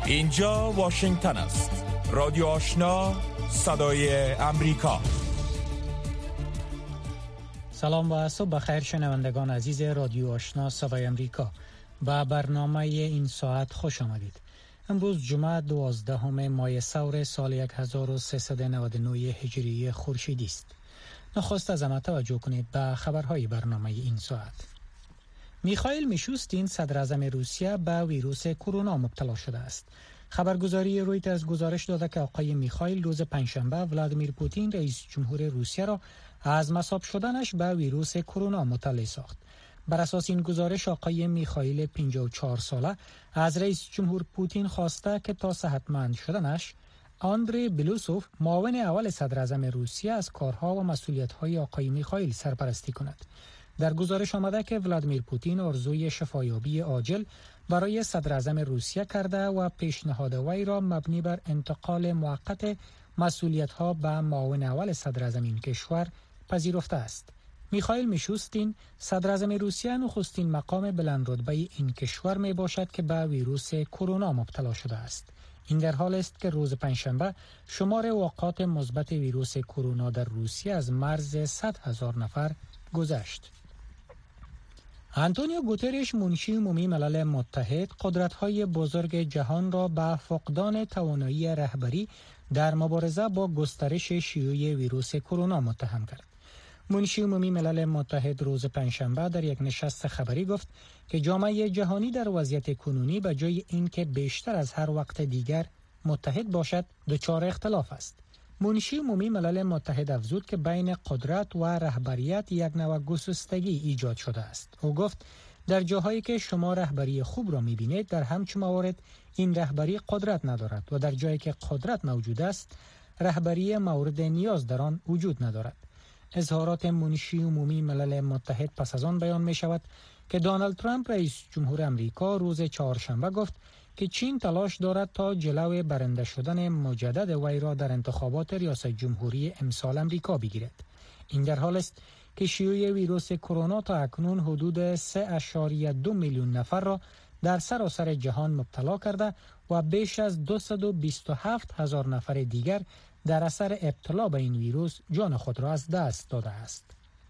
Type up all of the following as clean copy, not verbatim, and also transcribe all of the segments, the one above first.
اینجا واشنگتن است. رادیو آشنا، صدای امریکا. سلام و صبح بخیر شنوندگان عزیز رادیو آشنا صدای امریکا. با برنامه این ساعت خوش آمدید. امروز جمعه 12 ماه سور سال 1399 هجری خورشیدی است. نخست از همه توجه کنید به خبرهای برنامه این ساعت. میخائیل میشوستین صدر اعظم روسیه به ویروس کرونا مبتلا شده است. خبرگزاری رویترز گزارش داده که آقای میخائیل روز پنجشنبه ولادیمیر پوتین رئیس جمهور روسیه را از مصاب شدنش به ویروس کرونا مطلع ساخت. بر اساس این گزارش آقای میخائیل 54 ساله از رئیس جمهور پوتین خواسته که تا صحتمند شدنش آندری بلوسوف معاون اول صدر اعظم روسیه از کارها و مسئولیت‌های آقای میخائیل سرپرستی کند. در گزارش آمده که ولادیمیر پوتین آرزوی شفایابی عاجل برای صدر اعظم روسیه کرده و پیشنهاد وی را مبنی بر انتقال موقت مسئولیت‌ها به معاون اول صدر اعظم این کشور پذیرفته است. میخائیل میشوستین صدر اعظم روسیه نخستین مقام بلند رتبه این کشور می باشد که به ویروس کرونا مبتلا شده است. این در حال است که روز پنجشنبه شمار واقعات مثبت ویروس کرونا در روسیه از مرز 100,000 نفر گذشت. آنتونیو گوترش منشی عمومی ملل متحد قدرت‌های بزرگ جهان را به فقدان توانایی رهبری در مبارزه با گسترش شیوع ویروس کرونا متهم کرد. منشی عمومی ملل متحد روز پنجشنبه در یک نشست خبری گفت که جامعه جهانی در وضعیت کنونی به جای اینکه بیشتر از هر وقت دیگر متحد باشد دچار اختلاف است. منشی عمومی ملل متحد افزود که بین قدرت و رهبریت یک نوع گسستگی ایجاد شده است. او گفت در جاهایی که شما رهبری خوب را می‌بینید در همچون موارد این رهبری قدرت ندارد و در جایی که قدرت موجود است رهبری مورد نیاز در آن وجود ندارد. اظهارات منشی عمومی ملل متحد پس از آن بیان می شود که دونالد ترامپ رئیس جمهور امریکا روز چهارشنبه گفت که چین تلاش دارد تا جلوی برنده شدن مجدد وی را در انتخابات ریاست جمهوری امسال امریکا بگیرد. این در حال است که شیوع ویروس کرونا تا اکنون حدود 3.2 میلیون نفر را در سراسر جهان مبتلا کرده و بیش از 227,000 نفر دیگر در اثر ابتلا به این ویروس جان خود را از دست داده است.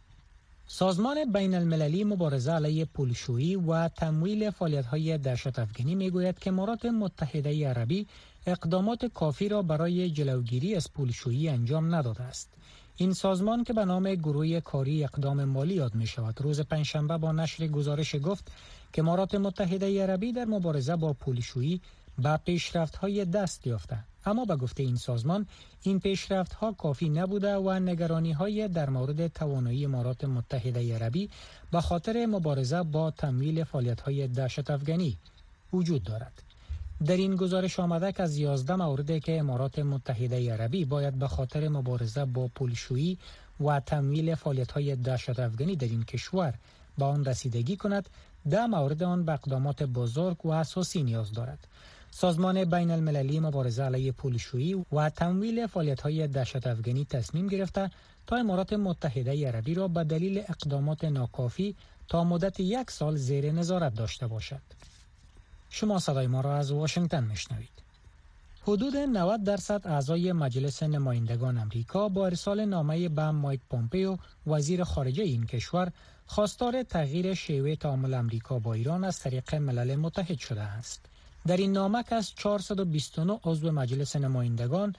سازمان بین المللی مبارزه علیه پولشویی و تمویل فعالیت‌های دهشت‌افکنی می‌گوید که امارات متحده عربی اقدامات کافی را برای جلوگیری از پولشویی انجام نداده است. این سازمان که به نام گروه کاری اقدام مالی یاد می‌شود روز پنجشنبه با نشر گزارش گفت که امارات متحده عربی در مبارزه با پولشویی به پیشرفت‌های دست یافته، اما به گفته این سازمان این پیشرفت‌ها کافی نبوده و نگرانی‌های در مورد توانایی امارات متحده عربی به خاطر مبارزه با تمویل فعالیت‌های دهشت‌افکنی وجود دارد. در این گزارش آمده که از 11 موردی که امارات متحده عربی باید به خاطر مبارزه با پولشویی و تمویل فعالیت‌های دهشت‌افکنی در این کشور به آن رسیدگی کند، 10 مورد آن به اقدامات بزرگ و اساسی نیاز دارد. سازمان بین المللی مبارزه علیه پولشویی و تمویل فعالیت‌های دهشت‌افکنی تصمیم گرفته تا امارات متحده عربی را به دلیل اقدامات ناکافی تا مدت 1 سال زیر نظارت داشته باشد. شما صدای ما را از واشنگتن میشنوید. حدود 90% اعضای مجلس نمایندگان آمریکا با ارسال نامه به مایک پومپئو وزیر خارجه این کشور خواستار تغییر شیوه تعامل آمریکا با ایران از طریق ملل متحد شده است. در این نامه که از 429 عضو مجلس نمایندگان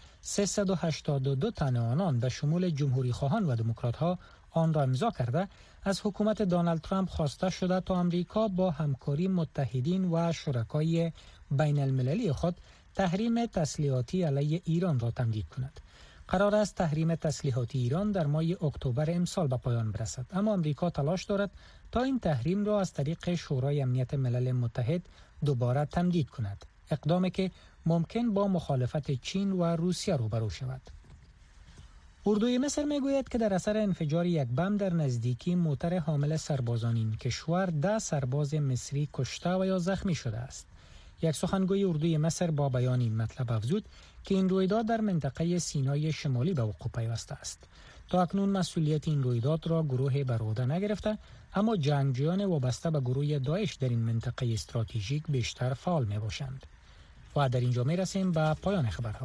382 تن آنان به شمول جمهوری خواهان و دموکرات‌ها آن را امضا کرده، از حکومت دونالد ترامپ خواسته شده تا آمریکا با همکاری متحدین و شرکای بین المللی خود تحریم تسلیحاتی علیه ایران را تمدید کند. قرار است تحریم تسلیحاتی ایران در ماه اکتبر امسال به پایان برسد، اما آمریکا تلاش دارد تا این تحریم را از طریق شورای امنیت ملل متحد دوباره تمدید کند، اقدامی که ممکن با مخالفت چین و روسیه روبرو شود. اردوی مصر میگوید که در اثر انفجار یک بم در نزدیکی موتر حامل سربازان این کشور 10 سرباز مصری کشته و یا زخمی شده است. یک سخنگوی اردوی مصر با بیان این مطلب افزود که این رویداد در منطقه سینای شمالی به وقوع پیوسته است. تا اکنون مسئولیت این رویداد را گروه بر عهده نگرفته، اما جنگجویان وابسته به گروه داعش در این منطقه استراتژیک بیشتر فعال می باشند. و در اینجا می رسیم به پایان خبرها.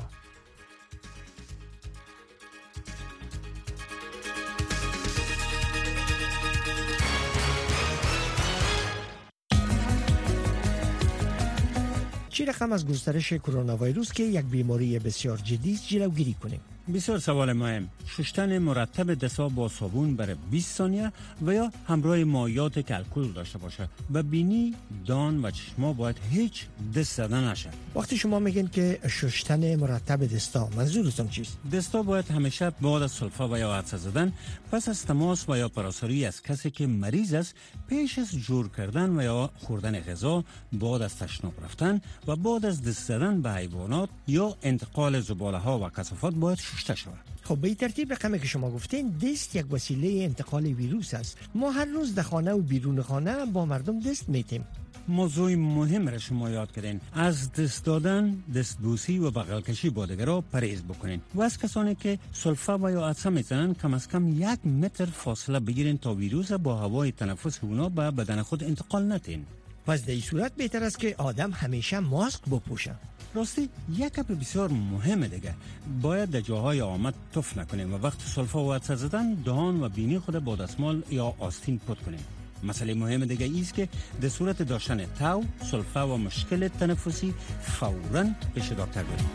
چه رقم از گسترش کرونا ویروس که یک بیماری بسیار جدی است جلوگیری کنیم؟ بسیار سوال مهم. شستن مرتب دست‌ها با صابون برای 20 ثانیه و یا همراه مایعات که الکل داشته باشه. و بینی، دان و چشما باید هیچ دست زدن نشه. وقتی شما میگین که شستن مرتب دستا، منظورتون چیست؟ دستا باید همیشه بعد از سلفه و یا عطسه زدن، پس از تماس و یا پراساری از کسی که مریض است، پیش از جور کردن و یا خوردن غذا، بعد از تشناب رفتن و بعد از دست زدن به حیوانات یا انتقال زباله ها و کثافات باید شسته شود. خب به ترتیب رقمی که شما گفتین، دست یک وسیله انتقال ویروس است. ما هر روز در خانه و بیرون خانه با مردم دست میتیم. موضوع مهم را شما یاد کردین. از دست دادن، دستبوسی و بغل کشی با دیگران پرهیز بکنین. و از کسانی که سلفه و یا عطسه میزنن کم از کم 1 متر فاصله بگیرین تا ویروس با هوای تنفس اونا به بدن خود انتقال ندین. پس در این صورت بهتر است که آدم همیشه ماسک بپوشه. راستی یک گپ بسیار مهمه دیگه، باید در جاهای آمد تف نکنیم و وقت سلفه و عطسه زدن دهان و بینی خود با دستمال یا آستین پاک کنیم. مسئله مهم دیگه ایست که در صورت داشتن تاو، سلفه و مشکل تنفسی فوراً پیش دکتر برید.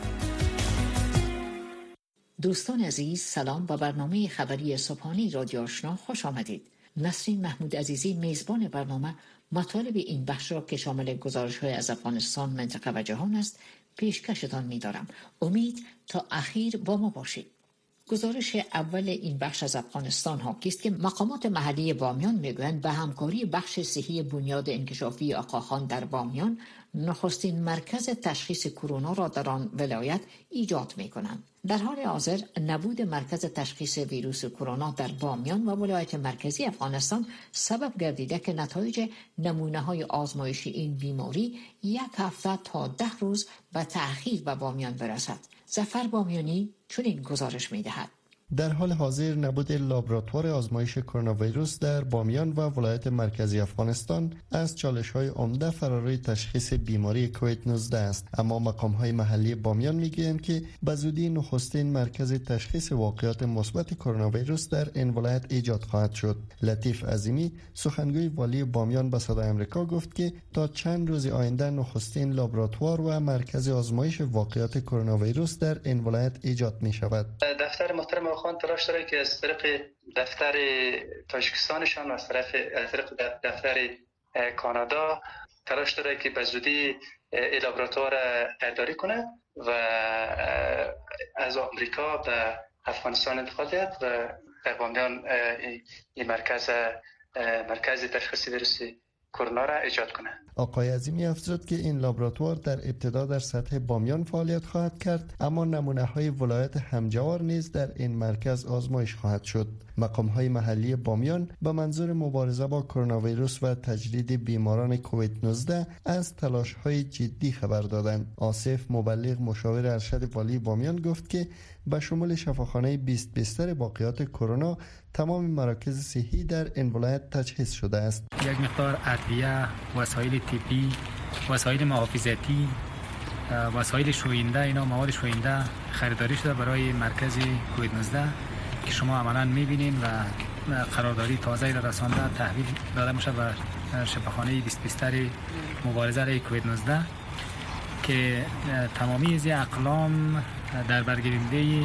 دوستان عزیز، سلام. با برنامه خبری صبحانه رادیو آشنا خوش آمدید. نسرین محمود عزیزی میزبان برنامه مطالب این بخش را که شامل گزارش‌های از افغانستان، منطقه و جهان است پیشکشتان می‌دارم. امید تا اخیر با ما باشید. گزارش اول این بخش از افغانستان حاکی است که مقامات محلی بامیان میگویند به همکاری بخش صحی بنیاد انکشافی آقاخان در بامیان نخستین مرکز تشخیص کرونا را در آن ولایت ایجاد می‌کنند. در حال حاضر نبود مرکز تشخیص ویروس کرونا در بامیان و ولایت مرکزی افغانستان سبب گردیده که نتایج نمونه‌های آزمایشی این بیماری 1 هفته تا 10 روز به تأخیر به بامیان برسد. ظفر بامیانی چنین گزارش می‌دهد. در حال حاضر نبود لابراتوار آزمایش کرونا ویروس در بامیان و ولایت مرکزی افغانستان از چالش‌های عمده فراری تشخیص بیماری کووید 19 است، اما مقام‌های محلی بامیان می‌گویند که به زودی نخستین مرکز تشخیص واقعات مثبت کرونا ویروس در این ولایت ایجاد خواهد شد. لطیف عظیمی سخنگوی والی بامیان به صدای آمریکا گفت که تا چند روز آینده نخستین لابراتوار و مرکز آزمایش واقعات کرونا ویروس در این ولایت ایجاد می‌شود. دفتر محترم خان تلاش داره که از طریق دفتر تاجیکستانشان و از طریق دفتر کانادا تلاش داره که به زودی لابراتوار خریداری کنه و از آمریکا به افغانستان انتقال دهد و در بامیان این مرکز تشخیص ویروس کرونا را ایجاد کنه. آقای عظیمی افزود که این لابراتوار در ابتدا در سطح بامیان فعالیت خواهد کرد، اما نمونه‌های ولایت همجوار نیز در این مرکز آزمایش خواهد شد. مقام‌های محلی بامیان به منظور مبارزه با کرونا ویروس و تجرید بیماران کووید 19 از تلاش‌های جدی خبر دادند. آصف مبلغ مشاور ارشد والی بامیان گفت که به شمول شفاخانه 20 بستر باقیات کرونا تمام مراکز صحی در این ولایت تجهیز شده است. یک مقدار ادویه، وسایل طبی، وسایل محافظتی، وسایل شوینده، اینا مواد شوینده خریداری شده برای مرکز کووید 19 که شما عملاً می‌بینید و قراردادی تازه را رسانده تحویل داده میشه به شفاخانه 20 بستر مبارزه علیه کووید 19 که تمامی از اقلام در برگیرنده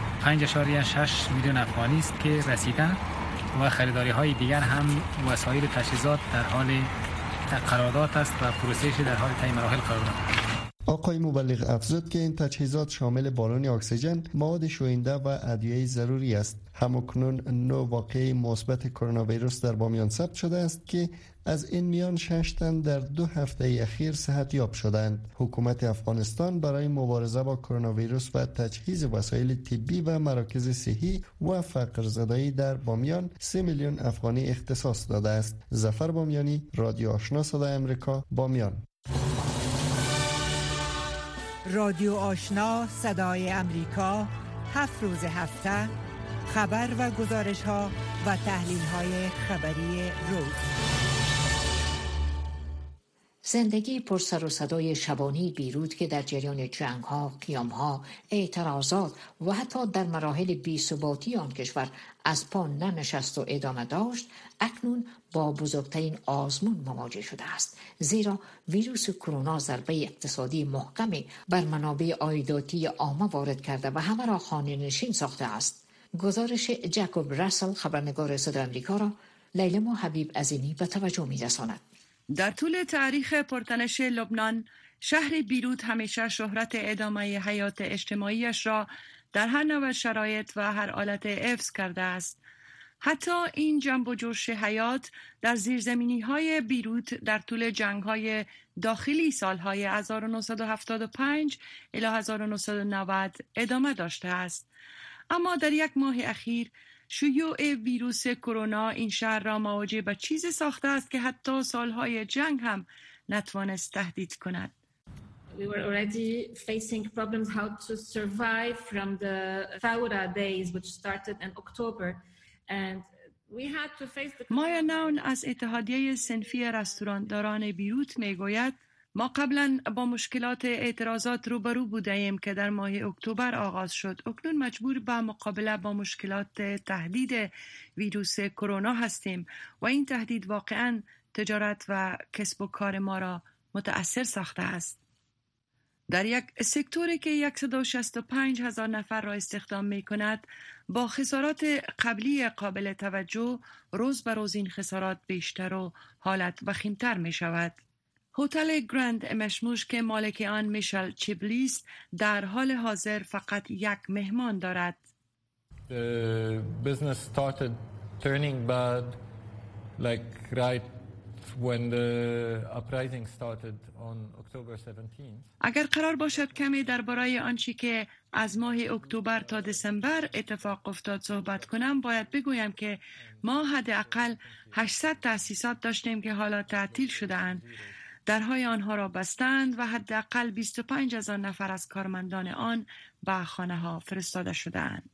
5.6 میلیون افغانی است که رسیده و خریداری های دیگر هم وسایل تجهیزات در حال قرارداد است و پروسه‌اش در حال طی مراحل قرار دارد. آقای مبلغ افزود که این تجهیزات شامل بالون اکسیژن، مواد شوینده و ادویه ضروری است. همکنون 9 واقعه مثبت کرونا ویروس در بامیان ثبت شده است که از این میان 6 تن در 2 هفته اخیر صحت یاب شدند. حکومت افغانستان برای مبارزه با کرونا ویروس و تجهیز وسایل طبی و مراکز صحی و فقرزدایی در بامیان 3 میلیون افغانی اختصاص داده است. ظفر بامیانی، رادیو آشنا صدای آمریکا، بامیان. رادیو آشنا صدای امریکا 7 روز هفته خبر و گزارش ها و تحلیل های خبری روز. زندگی پر سر و صدای شبانه بیروت که در جریان جنگ‌ها، قیام‌ها، اعتراضات و حتی در مراحل بی‌ثباتی آن کشور از پا ننشست و ادامه داشت، اکنون با بزرگترین آزمون مواجه شده است. زیرا ویروس کرونا ضربه اقتصادی محکمی بر منابع عایداتی عامه وارد کرده و همه را خانه‌نشین ساخته است. گزارش جکوب راسل خبرنگار صدای آمریکا را لیلا حبیب عظیمی به توجه می‌رساند. در طول تاریخ پرتنش لبنان، شهر بیروت همیشه شهرت ادامه حیات اجتماعیش را در هر نوع شرایط و هر حالت حفظ کرده است. حتی این جنب و جوش حیات در زیرزمینی‌های بیروت در طول جنگ‌های داخلی سال‌های 1975 الی 1990 ادامه داشته است. اما در یک ماه اخیر شیوع ویروس کرونا این شهر را مواجه به چیزی ساخته است که حتی سالهای جنگ هم نتوانست تهدید کند. We were already facing problems how to survive from the Fawra days which started in October and we had to face the مایا ناون از اتحادیه صنفی رستورانداران بیروت میگوید ما قبلا با مشکلات اعتراضات روبرو بودیم که در ماه اکتبر آغاز شد. اکنون مجبور به مقابله با مشکلات تهدید ویروس کرونا هستیم و این تهدید واقعا تجارت و کسب و کار ما را متأثر ساخته است. در یک سکتوری که 165,000 نفر را استخدام می کند، با خسارات قبلی قابل توجه روز به روز این خسارات بیشتر و حالت وخیمتر می شود. هتل گراند مشموش که مالک آن میشل چیبلیست در حال حاضر فقط یک مهمان دارد. The business started turning bad like right when the uprising started on October 17th. اگر قرار باشد کمی درباره آنچه که از ماه اکتبر تا دسامبر اتفاق افتاد صحبت کنم، باید بگویم که ما حداقل 800 تأسیسات داشتیم که حالا تعطیل شده‌اند. درهای آنها را بستند و حداقل 25,000 نفر از کارمندان آن به خانه‌ها فرستاده شده‌اند.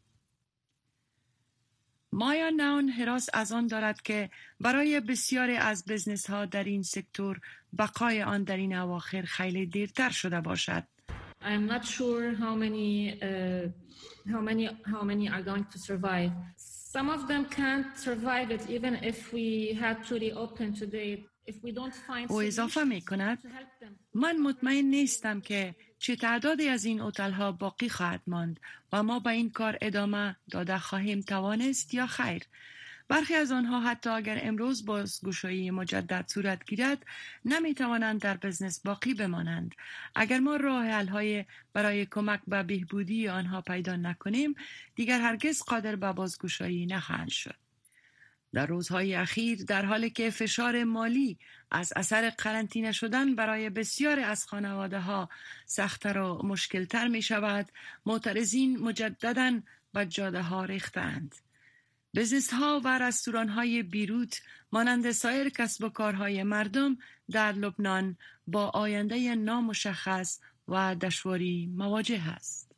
مایا ناون هراس از آن دارد که برای بسیاری از بزنس‌ها در این سکتور بقای آن در این اواخر خیلی دیرتر شده باشد. I'm not sure how many are going to survive. Some of them can't survive it even if we had to reopen today. او اضافه می کند من مطمئن نیستم که چه تعدادی از این هتل‌ها باقی خواهد ماند و ما به این کار ادامه داده خواهیم توانست یا خیر. برخی از آنها حتی اگر امروز بازگشایی مجدد صورت گیرد نمی توانند در بزنس باقی بمانند. اگر ما راه حل‌های برای کمک به بهبودی آنها پیدا نکنیم دیگر هرگز قادر به بازگشایی نخواهند شد. در روزهای اخیر در حالی که فشار مالی از اثر قرنطینه شدن برای بسیاری از خانواده‌ها سخت‌تر و مشکل‌تر می‌شود، معترضین مجدداً به جاده‌ها ریختند. بزنس‌ها و رستوران‌های بیروت مانند سایر کسب و کارهای مردم در لبنان با آینده نامشخص و دشواری مواجه است.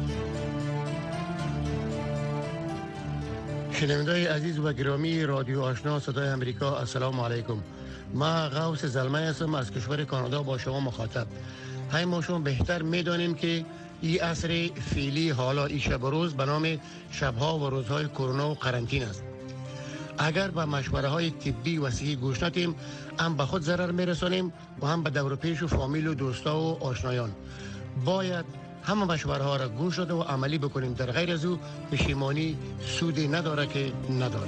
شنونده‌های عزیز و گرامی رادیو آشنا صدای امریکا، السلام علیکم. ما غوث زلمه هستم از کشور کانادا با شما مخاطب. های ما شما بهتر میدانیم که این عصر فعلی حالا این شب و روز به نام شبها و روزهای کرونا و قرنطینه است. اگر به مشوره های طبی و صحی گوش ندیم هم به خود ضرر میرسانیم و هم به دور و پیش و فامیل و دوستا و آشنایان. باید همه مشوره ها را گوش داده و عملی بکنیم، در غیر از او پشیمانی سودی نداره که نداره.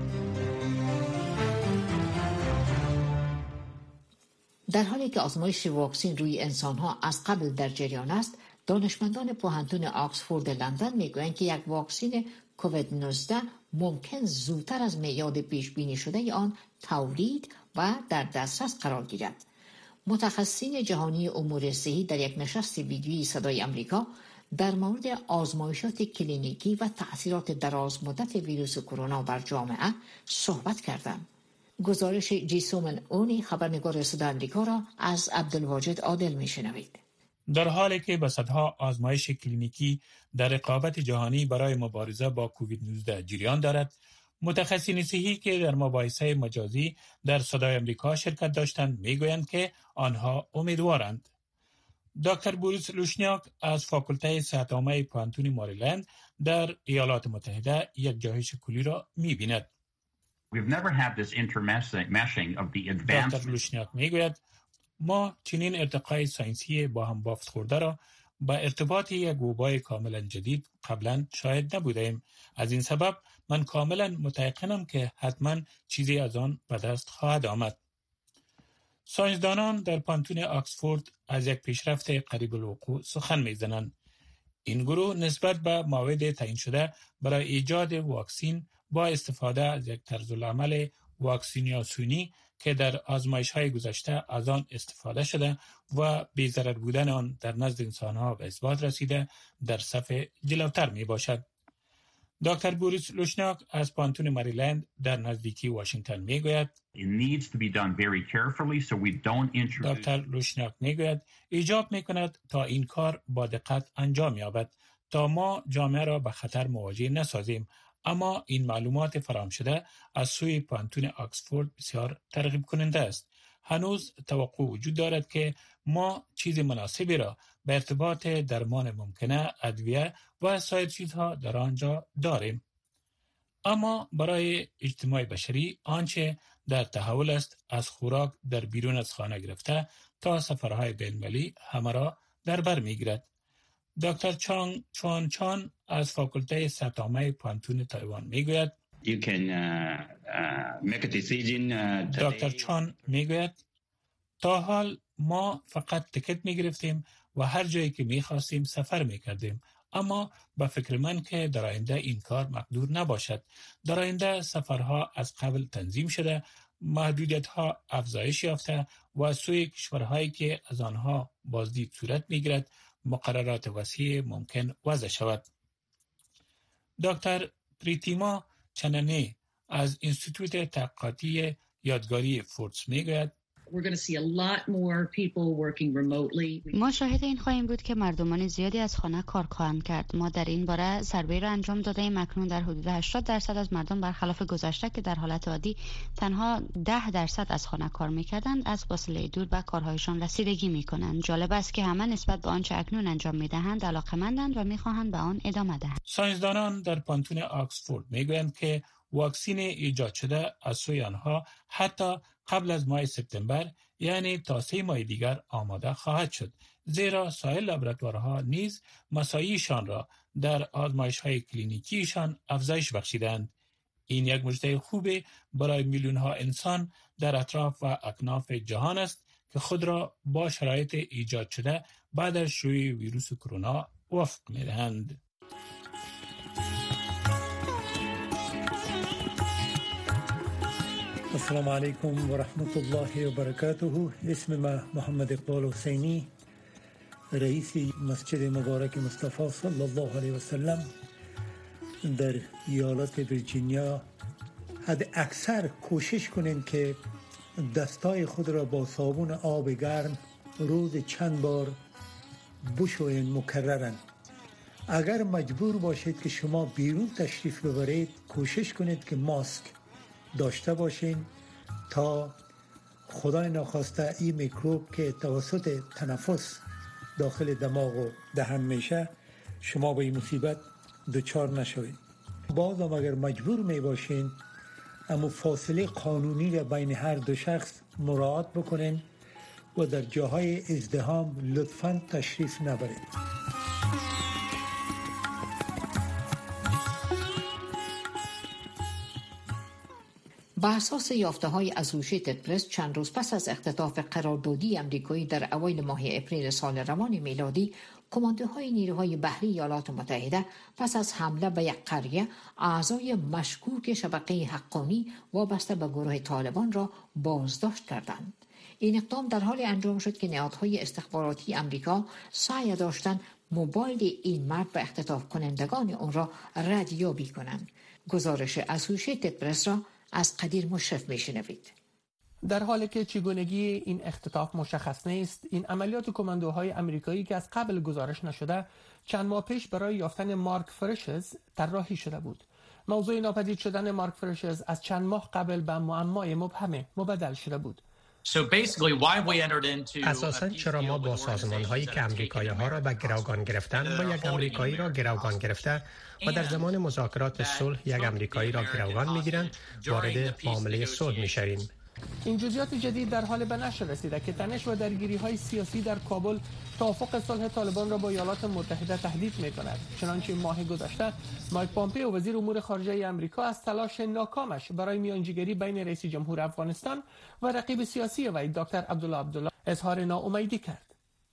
در حالی که آزمایش واکسن روی انسان‌ها از قبل در جریان است، دانشمندان پوهنتون آکسفورد لندن میگویند که یک واکسن کووید 19 ممکن زودتر از میعاد پیش بینی شده آن تولید و در دسترس قرار گیرد. متخصصین جهانی امور صحی در یک نشست ویدیویی صدای آمریکا در مورد آزمایشات کلینیکی و تأثیرات دراز مدت ویروس کرونا بر جامعه صحبت کردند. گزارش جیسومن اونی خبرنگار صدای آمریکا را از عبدالواجد عادل میشنوید. در حالی که به صدها آزمایش کلینیکی در رقابت جهانی برای مبارزه با کووید 19 جریان دارد، متخصصین صحی که در مباحثه مجازی در صدای آمریکا شرکت داشتند میگویند که آنها امیدوارند. دکتر بوریس لوشنیاک از فاکولته صحت عامه پانتون ماریلند در ایالات متحده یک جهش کلی را می‌بیند. دکتر لوشنیاک میگوید ما چنین ارتقای ساینسی با هم بافت خورده را با ارتباط یک وبای کاملا جدید قبلا شاهد نبودیم. از این سبب من کاملا متيقنم که حتما چیزی از آن به دست خواهد آمد. ساینسدانان در پانتون آکسفورد از یک پیشرفت قریب الوقوع سخن می‌زنند. این گروه نسبت به مواد تعیین شده برای ایجاد واکسین با استفاده از یک طرزالعمل واکسیناسیونی که در آزمایش‌های گذشته از آن استفاده شده و بی‌ضرر بودن آن در نزد انسان‌ها به اثبات رسیده در صف جلوتر میباشد. دکتر بوریس لوشنیاک از پانتون مریلند در نزدیکی واشنگتن میگوید دکتر لوشنیاک میگوید ایجاب میکند تا این کار با دقت انجام یابد تا ما جامعه را به خطر مواجه نسازیم، اما این معلومات فراهم شده از سوی پانتون آکسفورد بسیار ترغیب کننده است. هنوز توقع وجود دارد که ما چیز مناسبی را به ارتباط درمان ممکنه ادویه و سایر چیزها در آنجا داریم. اما برای اجتماع بشری آنچه در تحول است از خوراک در بیرون از خانه گرفته تا سفرهای بین‌المللی همه را در بر میگیرد. دکتر چانگ چوان چان از فاکولته صحت عامه پانتون تایوان میگوید دکتر چان میگوید تا حال ما فقط تکت میگرفتیم و هر جایی که میخواستیم سفر میکردیم، اما با فکر من که در آینده این کار مقدور نباشد. در آینده سفرها از قبل تنظیم شده، محدودیت‌ها افزایش یافته و از سوی کشورهایی که از آنها بازدید صورت میگیرد مقررات وسیع ممکن وضع شود. دکتر پریتیما چننی از انستیتوت تحقیقاتی یادگاری فوردس میگوید ما شاهد این خواهیم بود که مردمان زیادی از خانه کار خواهند کرد. ما در این باره سروی را انجام داده ایم. اکنون در حدود 80% از مردم برخلاف گذشته که در حالت عادی تنها 10% از خانه کار می‌کردند از فاصله دور به کارهایشان رسیدگی می‌کنند. جالب است که همه نسبت به آنچه اکنون انجام می‌دهند علاقه‌مندند و می‌خواهند به آن ادامه دهند. ساینسدانان در پانتون آکسفورد میگویند که واکسن ایجاد شده از سوی آنها حتی قبل از ماه سپتامبر، یعنی تا 3 ماه دیگر آماده خواهد شد، زیرا سایر لابراتوارها نیز مساعیشان را در آزمایش‌های کلینیکیشان افزایش بخشیدند. این یک مژده خوب برای میلیون‌ها انسان در اطراف و اکناف جهان است که خود را با شرایط ایجاد شده بعد از شیوع ویروس کرونا وفق می‌دهند. السلام علیکم و رحمت الله و برکاته. اسم ما محمد اقبال حسینی، رئیس مسجد مبارک مصطفی صلی الله علیه و سلم در ایالت ویرجینیا. حد اکثر کوشش کنین که دستای خود را با صابون آب گرم روز چند بار بشوین مکررن. اگر مجبور باشید که شما بیرون تشریف ببرید کوشش کنید که ماسک داشته باشین تا خدای ناخواسته این میکروب که توسط تنفس داخل دماغ و دهن میشه شما به این مصیبت دچار نشوید. باز هم اگر مجبور می باشین اما فاصله قانونی را بین هر دو شخص مراعات بکنین و در جاهای ازدحام لطفاً تشریف نبرید. بر اساس یافته‌های اسوسییتد پرس چند روز پس از اختطاف قراردادی آمریکایی در اوایل ماه اپریل سال روان میلادی، کماندوهای نیروهای بحری ایالات متحده پس از حمله به یک قریه اعضای مشکوک شبکه حقانی وابسته به گروه طالبان را بازداشت کردند. این اقدام در حال انجام شد که نهادهای استخباراتی آمریکا سعی داشتند موبایل این مرد به اختطاف کنندگان آن را ردیابی کنند. گزارش اسوسییتد پرس را از قدیر مشرف میشنوید. در حالی که چگونگی این اختطاف مشخص نیست، این عملیات کماندوهای آمریکایی که از قبل گزارش نشده چند ماه پیش برای یافتن مارک فرشز طراحی شده بود. موضوع ناپدید شدن مارک فرشز از چند ماه قبل به معمای مبهم مبدل شده بود. اساساً چرا ما با سازمان‌هایی که آمریکایی‌ها را به گروگان گرفتن با یک آمریکایی را گروگان گرفته و در زمان مذاکرات صلح یک آمریکایی را گروگان می‌گیرند وارد معامله صلح می‌شویم؟ این جزئیات جدید در حال به نشر رسیده که تنش و درگیری‌های سیاسی در کابل توافق صلح طالبان را با ایالات متحده تهدید می‌کند. چنانچه ماه گذشته مایک پامپئو وزیر امور خارجه آمریکا از تلاش ناکامش برای میانجیگری بین رئیس جمهور افغانستان و رقیب سیاسی وی دکتر عبدالله اظهار ناامیدی کرد.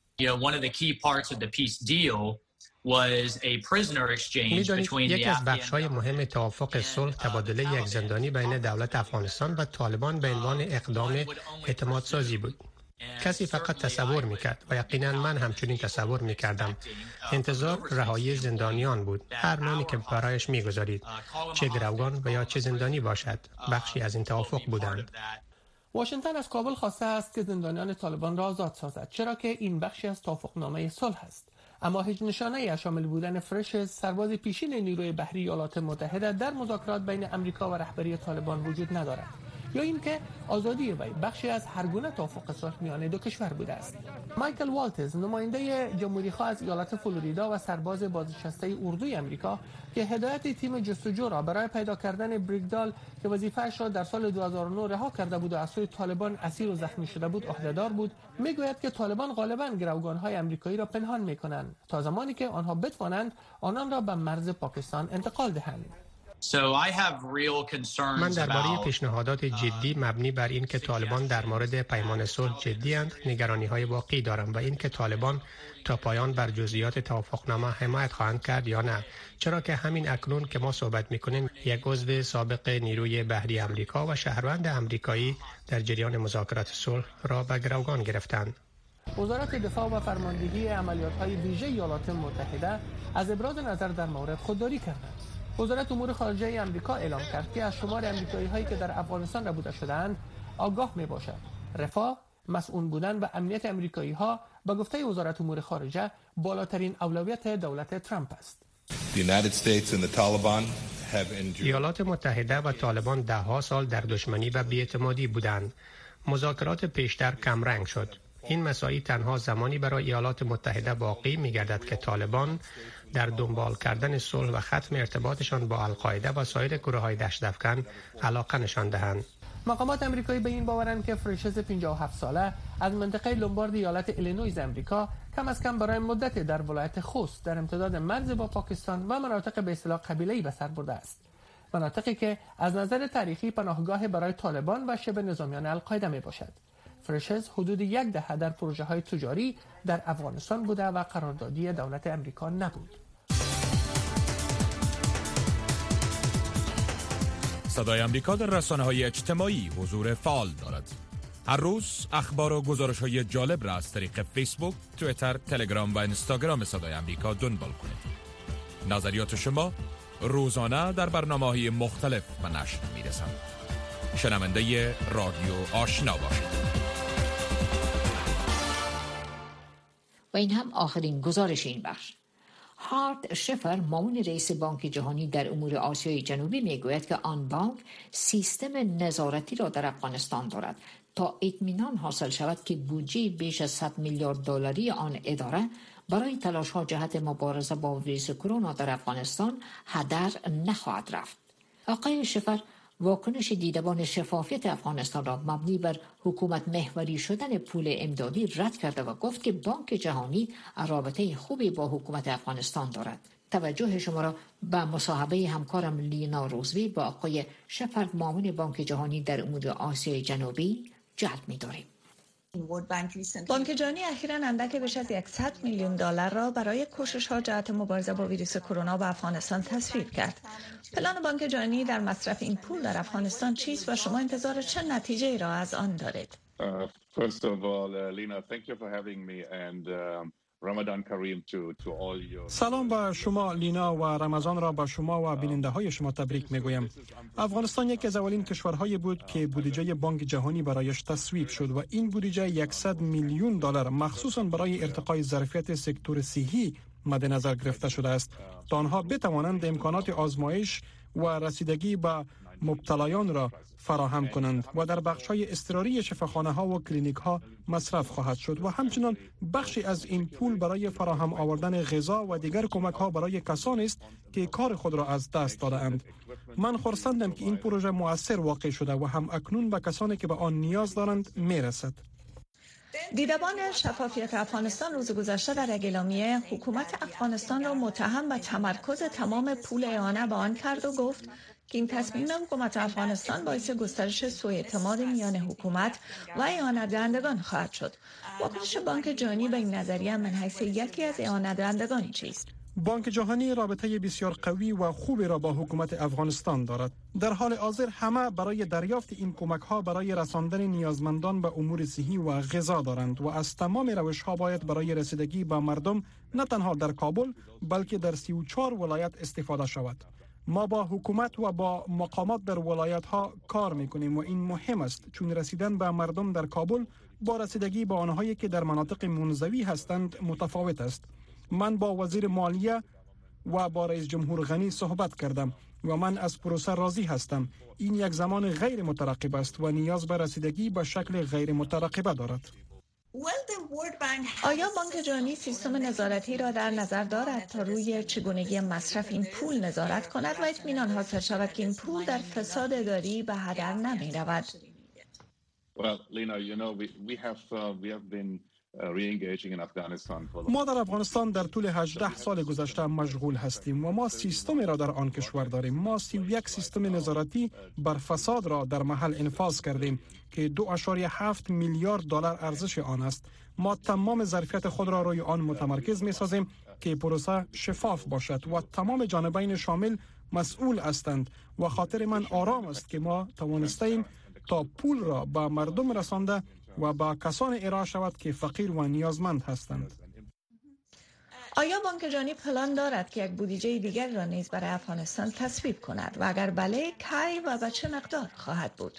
می‌دانید یکی از بخش‌های مهم توافق صلح تبادله یک زندانی بین دولت افغانستان و طالبان به عنوان اقدام اعتمادسازی بود. کسی فقط تصور میکرد و یقینا من همچنین تصور میکردم انتظار رهایی زندانیان بود، هر نامی که برایش میگذارید، چه گروگان و یا چه زندانی باشد، بخشی از این توافق بودند. واشنگتن از کابل خواسته است که زندانیان طالبان را آزاد سازد، چرا که این بخشی از توافقنامه صلح است. اما هیچ نشانه‌ای از شامل بودن فرشز، سرباز پیشین نیروی بحری ایالات متحده، در مذاکرات بین آمریکا و رهبری طالبان وجود ندارد، یا اینکه آزادی وی بخشی از هر گونه توافق صلح میان دو کشور بوده است. مایکل والتز، نماینده جمهوری‌خواه از ایالات فلوریدا و سرباز بازنشسته اردوی آمریکا که هدایت تیم جستجو را برای پیدا کردن بریگدال که وظیفه‌اش را در سال 2009 رها کرده بود و از سوی طالبان اسیر و زخمی شده بود عهده‌دار بود، میگوید که طالبان غالباً گروگان‌های آمریکایی را پنهان می‌کنند تا زمانی که آنها بتوانند آنان را به مرز پاکستان انتقال دهند. من درباره پیشنهادات جدی مبنی بر این که طالبان در مورد پیمان صلح جدی‌اند نگرانی‌های واقعی دارم و این که طالبان تا پایان بر جزئیات توافقنامه حمایت خواهند کرد یا نه، چرا که همین اکنون که ما صحبت می‌کنیم یک عضو سابق نیروی بحری آمریکا و شهروند آمریکایی در جریان مذاکرات صلح را به گروگان گرفتند. وزارت دفاع و فرماندهی عملیات‌های ویژه ایالات متحده از ابراز نظر در مورد خودداری کردند. وزارت امور خارجه آمریکا اعلام کرد که از شمار آمریکایی‌هایی که در افغانستان ربوده شده‌اند آگاه می‌باشد. رفاه، مسئول بودن و امنیت آمریکایی‌ها به گفته وزارت امور خارجه بالاترین اولویت دولت ترامپ است. ایالات متحده و طالبان ده‌ها سال در دشمنی و بی‌اعتمادی بودند. مذاکرات پیشتر کمرنگ شد. این مساعی تنها زمانی برای ایالات متحده باقی می‌گردد که طالبان در دنبال کردن صلح و ختم ارتباطشان با القاعده و سایر گروه‌های دشت‌افکن علاقه نشان دهند. مقامات آمریکایی به این باورند که فرشز 57 ساله از منطقه لومبارد ایالت ایلینویز آمریکا کم از کم برای مدت در ولایت خوست در امتداد مرز با پاکستان و مناطق به اصطلاح قبیله‌ای به سر برده است. مناطقی که از نظر تاریخی پناهگاه برای طالبان و شبه نظامیان القاعده میباشد. فرشز حدود یک دهه در پروژه‌های تجاری در افغانستان بوده و قراردادی دولت آمریکا نبود. صدای آمریکا در رسانه‌های اجتماعی حضور فعال دارد. هر روز اخبار و گزارش‌های جالب را از طریق فیسبوک، توییتر، تلگرام و اینستاگرام صدای آمریکا دنبال کنید. نظریات شما روزانه در برنامه‌های مختلف به نشر می‌رسند. شنونده رادیو آشنا باشید. و این هم آخرین گزارش این بخش. هارت شفر، معاون رئیس بانک جهانی در امور آسیای جنوبی، میگوید که آن بانک سیستم نظارتی را در افغانستان دارد تا اطمینان حاصل شود که بودجه بیش از 100 میلیارد دلاری آن اداره برای تلاش‌ها جهت مبارزه با ویروس کرونا در افغانستان هدر نخواهد رفت. آقای شفر واکنش دیدبان شفافیت افغانستان را مبنی بر حکومت محوری شدن پول امدادی رد کرده و گفت که بانک جهانی رابطه خوبی با حکومت افغانستان دارد. توجه شما را به مصاحبه همکارم لینا روزوی با آقای شفر، معاون بانک جهانی در امور آسیای جنوبی جلب می‌داریم. بانک جهانی اخیراً اندک بیش از 100 میلیون دلار را برای کوشش‌ها جهت مبارزه با ویروس کرونا و افغانستان تصویب کرد. پلان بانک جهانی در مصرف این پول در افغانستان چیست و شما انتظار چه نتیجه‌ای را از آن دارید؟ First of all, Lena, thank you for having me and Ramadan Kareem to all your... سلام به شما لینا و رمضان را به شما و بیننده های شما تبریک میگویم. افغانستان یکی از اولین کشورهای بود که بودجه بانک جهانی برایش تصویب شد و این بودجه 100 میلیون دلار مخصوصاً برای ارتقای ظرفیت سکتور صحی مد نظر گرفته شده است تا آنها بتوانند امکانات آزمایش و رسیدگی به مبتلایان را فراهم کنند و در بخش‌های اضطراری شفاخانه‌ها و کلینیک‌ها مصرف خواهد شد و همچنین بخشی از این پول برای فراهم آوردن غذا و دیگر کمک‌ها برای کسانی است که کار خود را از دست داده‌اند. من خرسندم که این پروژه مؤثر واقع شده و هم اکنون به کسانی که به آن نیاز دارند می‌رسد. دیدبان شفافیت افغانستان روز گذشته در اعلامیه حکومت افغانستان را متهم به تمرکز تمام پول اعانه به آن کرد و گفت که این تصمیم حکومت افغانستان باعث گسترش سوء اعتماد میان حکومت و اعانت دهندگان خواهد شد. واکنش بانک جهانی به این نظریه من حیث یکی از اعانت دهندگان چیست؟ بانک جهانی رابطه بسیار قوی و خوبی را با حکومت افغانستان دارد. در حال حاضر همه برای دریافت این کمک‌ها برای رساندن نیازمندان به امور صحی و غذا دارند و از تمام روش‌ها باید برای رسیدگی به مردم نه تنها در کابل بلکه در 34 ولایت استفاده شود. ما با حکومت و با مقامات در ولایت‌ها کار می‌کنیم و این مهم است چون رسیدن به مردم در کابل با رسیدگی به آنهایی که در مناطق منزوی هستند متفاوت است. من با وزیر مالیه و با رئیس جمهور غنی صحبت کردم و من از پروسه راضی هستم. این یک زمان غیر مترقب است و نیاز به رسیدگی به شکل غیر مترقبه دارد. آیا بانک جهانی سیستم نظارتی را در نظر دارد تا روی چگونگی مصرف این پول نظارت کند و اطمینان حاصل شود که این پول در فساد اداری به هدر نمی رود؟ ما در افغانستان در طول 18 سال گذشته مشغول هستیم و ما سیستمی را در آن کشور داریم. ما 31 سیستم نظارتی بر فساد را در محل انفاذ کردیم که 2.7 میلیارد دلار ارزش آن است. ما تمام ظرفیت خود را روی آن متمرکز می سازیم که پروسه شفاف باشد و تمام جانبین شامل مسئول هستند و خاطر من آرام است که ما توانستیم تا پول را به مردم رسانده و با کسان ارائه شود که فقیر و نیازمند هستند. آیا بانک جهانی پلان دارد که یک بودجه دیگر را نیز برای افغانستان تصویب کند و اگر بله کی و به چه مقدار خواهد بود؟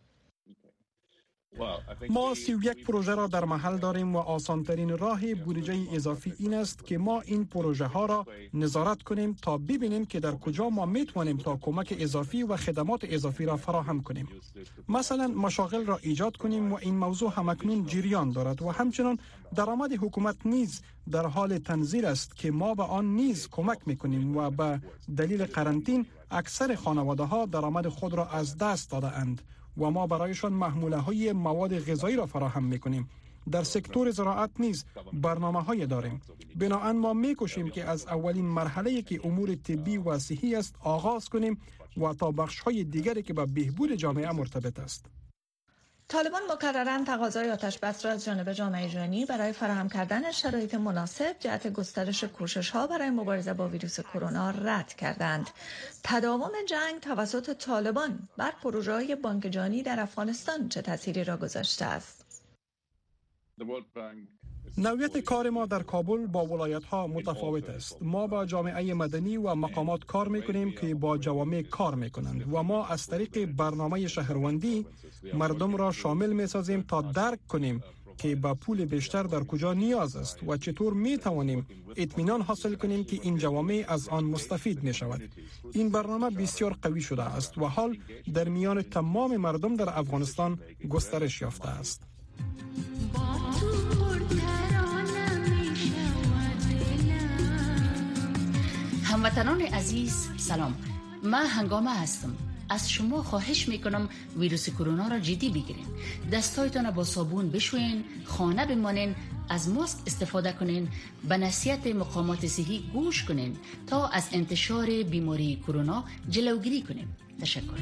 ما 31 پروژه را در محل داریم و آسانترین راه بودجه اضافی این است که ما این پروژه ها را نظارت کنیم تا ببینیم که در کجا ما میتوانیم تا کمک اضافی و خدمات اضافی را فراهم کنیم. مثلا مشاغل را ایجاد کنیم و این موضوع همکنون جریان دارد و همچنین درآمد حکومت نیز در حال تنزیل است که ما به آن نیز کمک میکنیم و به دلیل قرنطین اکثر خانواده ها درآمد خود را از دست داده اند و ما برایشان محموله های مواد غذایی را فراهم میکنیم. در سکتور زراعت نیز برنامه های داریم. بنابراین ما میکوشیم که از اولین مرحله که امور طبی و صحی است آغاز کنیم و تا بخش های دیگری که به بهبود جامعه مرتبط است. طالبان مکرراً تقاضای آتش‌بس را از جانب جامعه جهانی برای فراهم کردن شرایط مناسب جهت گسترش کوشش‌ها برای مبارزه با ویروس کرونا رد کردند. تداوم جنگ توسط طالبان بر پروژه‌های بانک جهانی در افغانستان چه تأثیری را گذاشته است؟ نوعیت کار ما در کابل با ولایت‌ها متفاوت است. ما با جامعه مدنی و مقامات کار می‌کنیم که با جوامع کار می‌کنند و ما از طریق برنامه شهروندی مردم را شامل می‌سازیم تا درک کنیم که با پول بیشتر در کجا نیاز است و چطور می‌توانیم اطمینان حاصل کنیم که این جوامع از آن مستفید می‌شود. این برنامه بسیار قوی شده است و حال در میان تمام مردم در افغانستان گسترش یافته است. هموطنان عزیز سلام، من هنگامه هستم. از شما خواهش میکنم ویروس کرونا را جدی بگیرین. دستایتان با صابون بشوین، خانه بمانین، از ماسک استفاده کنین، به نصیحت مقامات صحی گوش کنین تا از انتشار بیماری کرونا جلوگیری کنیم. تشکر.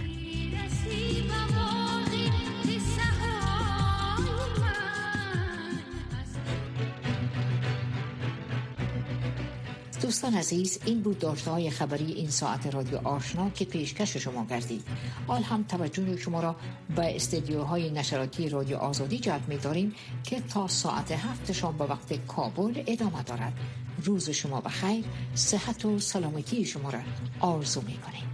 دوستان عزیز، این بود داشته‌های خبری این ساعت رادیو آشنا که پیشکش شما گردید. حال هم توجه شما را به استدیوهای نشراتی رادیو آزادی جلب می‌داریم که تا ساعت 7 شام به وقت کابل ادامه دارد. روز شما بخیر، صحت و سلامتی شما را آرزو می‌کنیم.